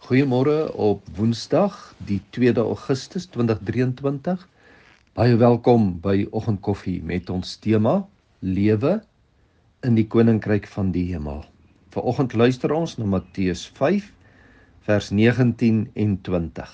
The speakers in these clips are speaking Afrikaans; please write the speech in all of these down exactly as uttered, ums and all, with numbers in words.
Goeiemôre op Woensdag, die tweede Augustus tweeduisend drieëntwintig. Baie welkom by Oggendkoffie met ons tema Lewe in die Koninkryk van die Hemel. Vanoggend luister ons na Matteus vyf, vers negentien en twintig.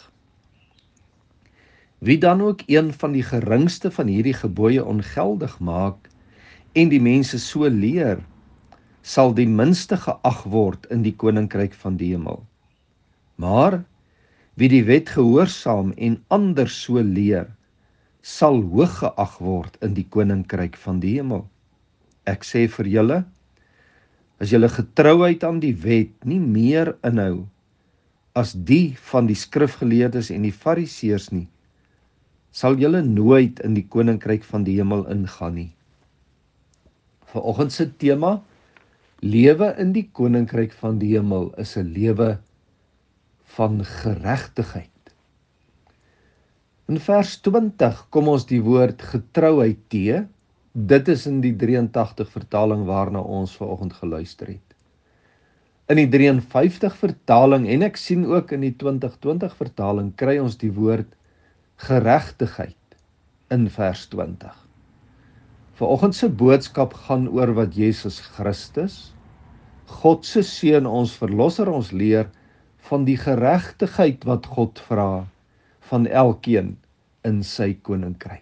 Wie dan ook een van die geringste van hierdie gebooie ongeldig maak en die mense so leer, sal die minste geag word in die Koninkryk van die Hemel. Maar wie die wet gehoorsaam en ander so leer, sal hoog geag word in die Koninkryk van die Hemel. Ek sê vir julle, as julle getrouheid aan die wet nie meer inhou as die van die skrifgeleerdes en die fariseërs nie, sal julle nooit in die Koninkryk van die Hemel ingaan nie. Vanoggend se tema, lewe in die Koninkryk van die Hemel, is 'n lewe van geregtigheid. In vers twintig kom ons die woord getrouheid te. Dit is in die drieëntagtig vertaling waarna ons vanoggend geluister het. In die vyf drie vyf vertaling, en ek sien ook in die twintig twintig vertaling, kry ons die woord geregtigheid in vers twintig. Vanoggend se boodskap gaan oor wat Jesus Christus, God se Seun, ons Verlosser, ons leer van die geregtigheid wat God vra van elkeen in sy koninkryk.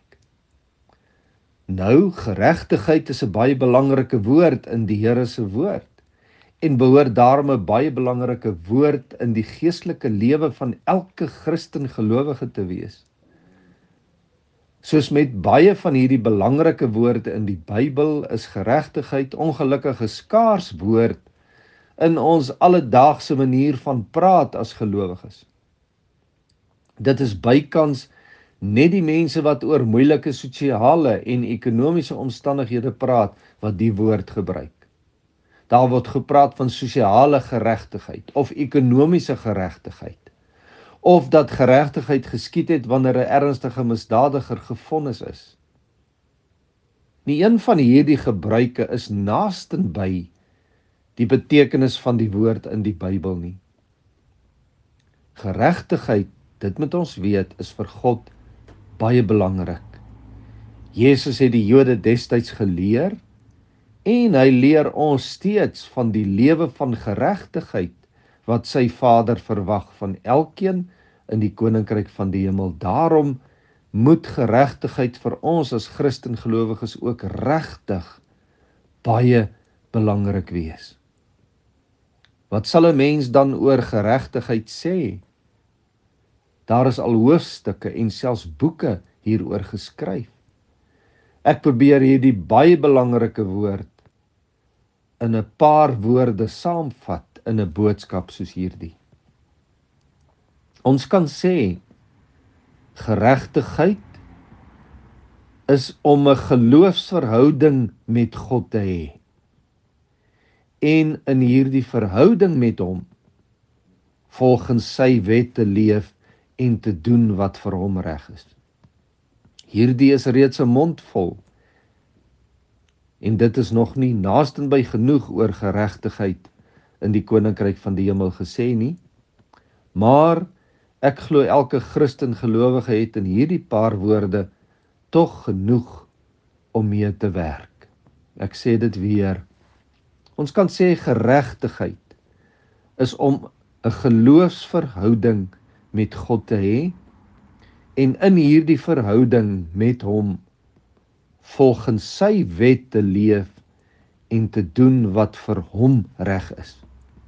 Nou, geregtigheid is 'n baie belangrike woord in die Here se woord en behoort daarom 'n baie belangrike woord in die geestelike lewe van elke Christen gelowige te wees. Soos met baie van hierdie belangrike woorde in die Bybel is geregtigheid ongelukkig 'n skaars woord in ons alledaagse manier van praat as gelowiges. Dit is bykans net die mense wat oor moeilike sosiale en ekonomiese omstandighede praat, wat die woord gebruik. Daar word gepraat van sosiale geregtigheid of ekonomiese geregtigheid, of dat geregtigheid geskied het wanneer 'n ernstige misdadiger gevonnis is. Nie een van hierdie gebruike is naastenby die betekenis van die woord in die Bybel nie. Geregtigheid, dit moet ons weet, is vir God baie belangrik. Jesus het die Jode destyds geleer en hy leer ons steeds van die lewe van geregtigheid wat sy Vader verwag van elkeen in die Koninkryk van die Hemel. Daarom moet geregtigheid vir ons as Christen gelowiges ook regtig baie belangrik wees. Wat sal 'n mens dan oor geregtigheid sê? Daar is al hoofstukke en selfs boeke hieroor geskryf. Ek probeer hierdie baie belangrike woord in 'n paar woorde saamvat in 'n boodskap soos hierdie. Ons kan sê, geregtigheid is om 'n geloofsverhouding met God te hê. En in hierdie verhouding met hom, volgens sy wet te leef en te doen wat vir hom reg is. Hierdie is reeds 'n mond vol, en dit is nog nie naastenby genoeg oor geregtigheid in die Koninkryk van die Hemel gesê nie, maar ek glo elke Christen gelowige het in hierdie paar woorde tog genoeg om mee te werk. Ek sê dit weer. Ons kan sê geregtigheid is om 'n geloofsverhouding met God te hê en in hierdie verhouding met hom volgens sy wet te leef en te doen wat vir hom reg is.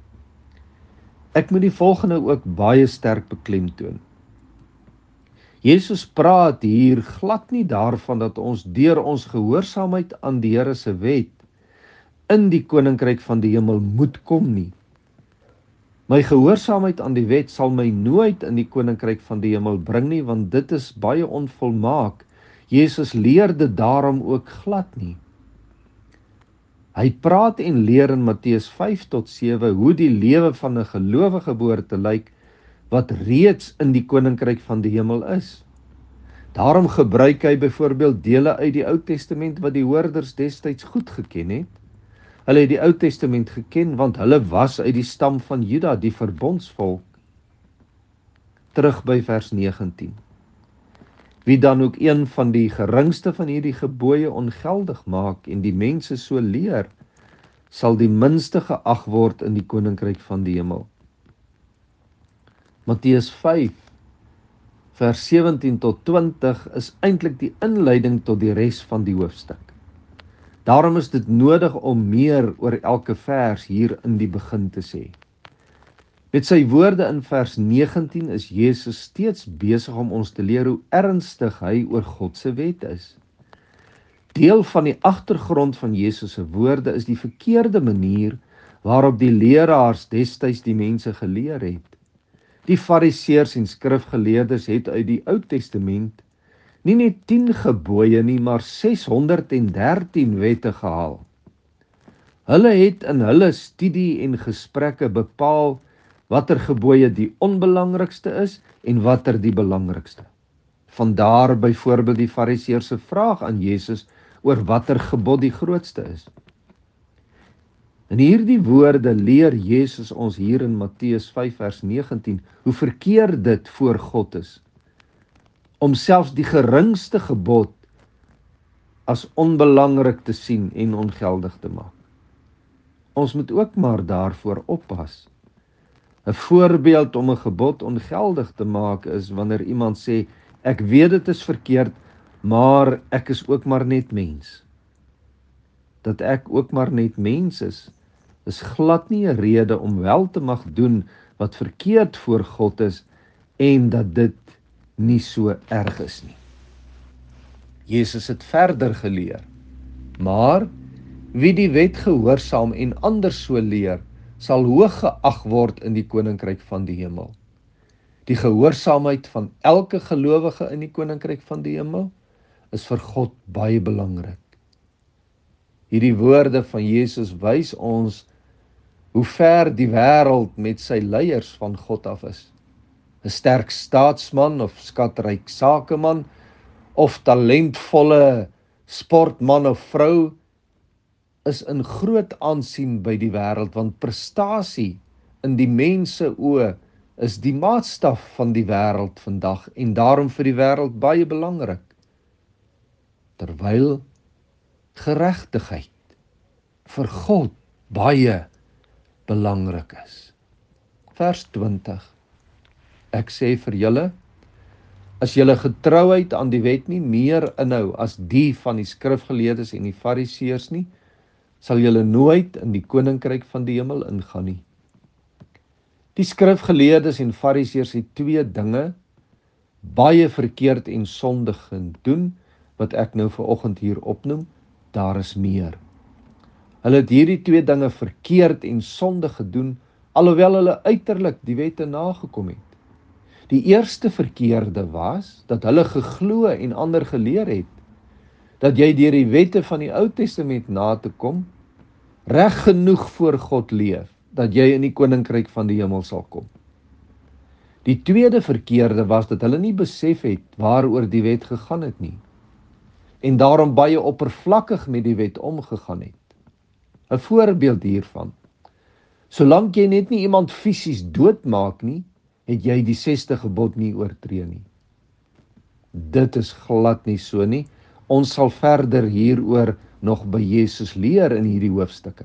Ek moet die volgende ook baie sterk beklemtoon. Jesus praat hier glad nie daarvan dat ons deur ons gehoorsaamheid aan die Here se wet in die Koninkryk van die Hemel moet kom nie. My gehoorsaamheid aan die wet sal my nooit in die Koninkryk van die Hemel bring nie, want dit is baie onvolmaak. Jesus leer dit daarom ook glad nie. Hy praat en leer in Matteus vyf tot sewe hoe die lewe van 'n gelowige behoort te lyk wat reeds in die Koninkryk van die Hemel is. Daarom gebruik hy byvoorbeeld dele uit die Ou Testament wat die hoorders destyds goed geken het. Hulle het die Ou Testament geken want hulle was uit die stam van Juda, die verbondsvolk. terug by vers negentien. Wie dan ook een van die geringste van hierdie gebooie ongeldig maak en die mense so leer, sal die minste geag word in die koninkryk van die hemel. Matteus vyf, vers sewentien tot twintig is eintlik die inleiding tot die res van die hoofstuk. Daarom is dit nodig om meer oor elke vers hier in die begin te sê. Met sy woorde in vers negentien is Jesus steeds besig om ons te leer hoe ernstig hy oor God se wet is. Deel van die agtergrond van Jesus se woorde is die verkeerde manier waarop die leraars destyds die mense geleer het. Die fariseërs en skrifgeleerdes het uit die Ou Testament nie net tien gebooie nie, maar ses honderd en dertien wette gehaal. Hulle het in hulle studie en gesprekke bepaal watter gebooie die onbelangrikste is en watter die belangrikste. Vandaar byvoorbeeld die fariseërs se vraag aan Jesus oor watter gebod die grootste is. In hierdie woorde leer Jesus ons hier in Matteus vyf vers negentien hoe verkeerd dit voor God is om selfs die geringste gebod as onbelangrik te sien en ongeldig te maak. Ons moet ook maar daarvoor oppas. 'n Voorbeeld om 'n gebod ongeldig te maak is wanneer iemand sê, ek weet dit is verkeerd, maar ek is ook maar net mens. Dat ek ook maar net mens is, is glad nie 'n rede om wel te mag doen wat verkeerd voor God is en dat dit nie so erg is nie. Jesus het verder geleer, maar wie die wet gehoorsaam en ander so leer, sal hoog geag word in die koninkryk van die hemel. Die gehoorsaamheid van elke gelowige in die koninkryk van die hemel is vir God baie belangrik. Hierdie woorde van Jesus wys ons hoe ver die wêreld met sy leiers van God af is. 'n Sterk staatsman of skatryk sakeman of talentvolle sportman of vrou is in groot aansien by die wêreld, want prestasie in die mense oë is die maatstaf van die wêreld vandag en daarom vir die wêreld baie belangrik. Terwyl geregtigheid vir God baie belangrik is. Vers twintig. Ek sê vir julle, as julle getrouheid aan die wet nie meer inhou as die van die skrifgeleerdes en die fariseërs nie, sal julle nooit in die koninkryk van die hemel ingaan nie. Die skrifgeleerdes en fariseërs het twee dinge baie verkeerd en sondig gedoen, wat ek nou vanoggend hier opnoem, daar is meer. Hulle het hierdie twee dinge verkeerd en sondig gedoen, alhoewel hulle uiterlik die wette nagekom het. Die eerste verkeerde was, dat hulle geglo en ander geleer het, dat jy deur die wette van die Ou Testament na te kom, reg genoeg voor God leef, dat jy in die koninkryk van die hemel sal kom. Die tweede verkeerde was, dat hulle nie besef het waaroor die wet gegaan het nie, en daarom baie oppervlakkig met die wet omgegaan het. 'n Voorbeeld hiervan, solank jy net nie iemand fisies doodmaak nie, het jy die sesde gebod nie oortree nie. Dit is glad nie so nie. Ons sal verder hieroor nog by Jesus leer in hierdie hoofstukke.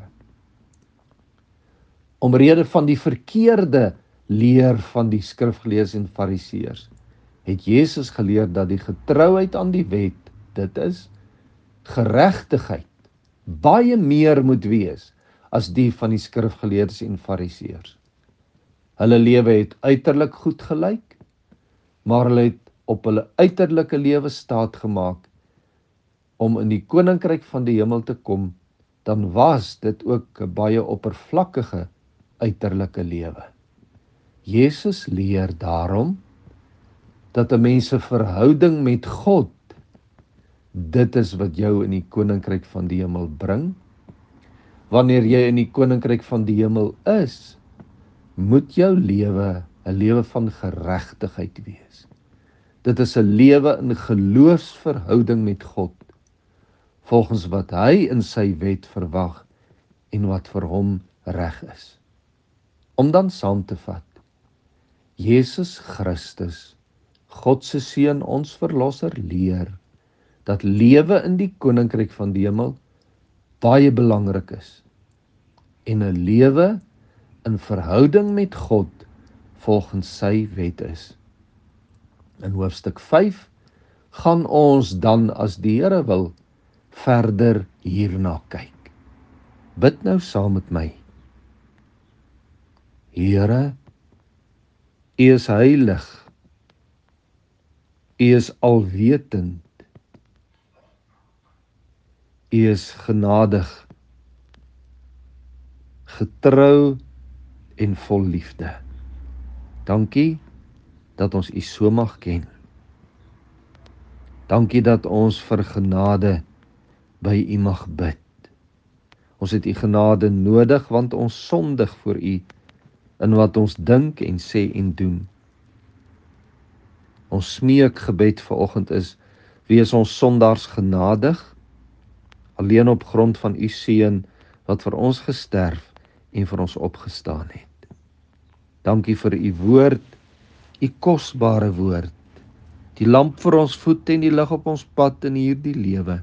Omrede van die verkeerde leer van die skrifgeleerdes en fariseërs, het Jesus geleer dat die getrouheid aan die wet, dit is geregtigheid, baie meer moet wees as die van die skrifgeleerdes en fariseërs. Hulle lewe het uiterlik goed gelyk, maar hulle het op hulle uiterlike lewe staat gemaak om in die koninkryk van die hemel te kom, dan was dit ook 'n baie oppervlakkige uiterlike lewe. Jesus leer daarom dat 'n mens se verhouding met God, dit is wat jou in die koninkryk van die hemel bring. Wanneer jy in die koninkryk van die hemel is, moet jou lewe 'n lewe van geregtigheid wees. Dit is 'n lewe in geloofsverhouding met God, volgens wat hy in sy wet verwag en wat vir hom reg is. Om dan saam te vat, Jesus Christus, God se Seun, ons Verlosser, leer dat lewe in die koninkryk van die hemel baie belangrik is en 'n lewe in verhouding met God volgens sy wet is. In hoofstuk vyf gaan ons dan, as die Here wil, verder hierna kyk. Bid nou saam met my. Here, U is heilig, U is alwetend, U is genadig, getrou en vol liefde. Dankie dat ons U so mag ken. Dankie dat ons vir genade by U mag bid. Ons het U genade nodig, want ons sondig voor U in wat ons dink en sê en doen. Ons smeekgebed vanoggend is: wees ons sondaars genadig, alleen op grond van U Seun wat vir ons gesterf en vir ons opgestaan het. Dankie vir U woord, U kosbare woord, die lamp vir ons voet en die lig op ons pad in hierdie lewe.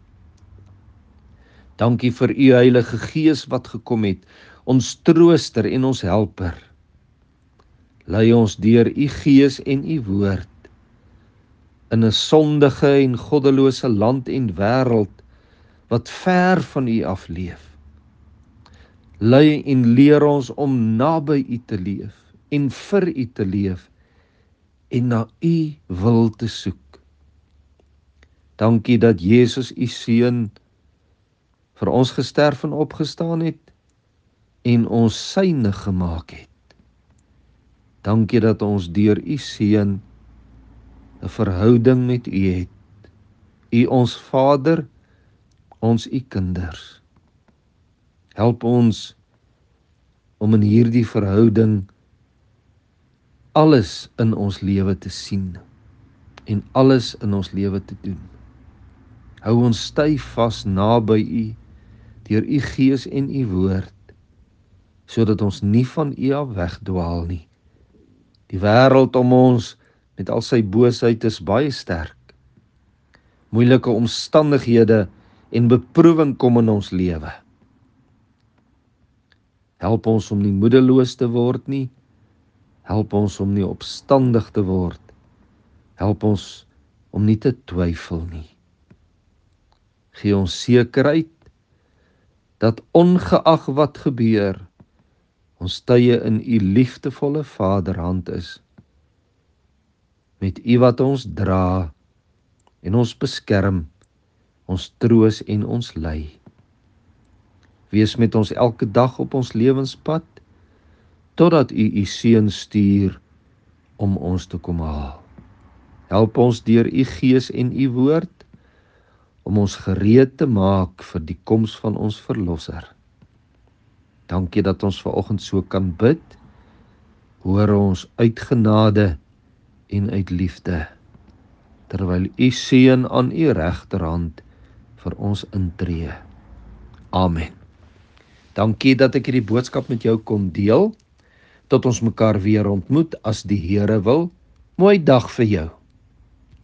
Dankie vir U Heilige Gees wat gekom het, ons trooster en ons helper. Lei ons deur U Gees en U woord in 'n sondige en goddelose land en wêreld wat ver van U afleef. Lei en leer ons om naby U te leef en vir U te leef en na U wil te soek. Dankie dat Jesus U Seun vir ons gesterf en opgestaan het en ons syne gemaak het. Dankie dat ons deur U Seun 'n verhouding met U het. U ons Vader, ons U kinders. Help ons om in hierdie verhouding alles in ons lewe te sien en alles in ons lewe te doen. Hou ons styf vas naby U deur U Gees en U woord, sodat ons nie van U af wegdwaal nie. Die wêreld om ons met al sy boosheid is baie sterk. Moeilike omstandighede en beproewing kom in ons lewe. Help ons om nie moedeloos te word nie. Help ons om nie opstandig te word. Help ons om nie te twyfel nie. Gee ons sekerheid dat ongeag wat gebeur, ons tye in U liefdevolle Vaderhand is. Met U wat ons dra en ons beskerm, ons troos en ons lei. Wees met ons elke dag op ons lewenspad, totdat U U Seun stuur om ons te kom haal. Help ons deur U Gees en U woord, om ons gereed te maak vir die koms van ons Verlosser. Dankie dat ons vanoggend so kan bid. Hoor ons uit genade en uit liefde, terwyl U Seun aan U regterhand vir ons intree. Amen. Dankie dat ek hierdie boodskap met jou kon deel. Tot ons mekaar weer ontmoet as die Here wil. Mooi dag vir jou.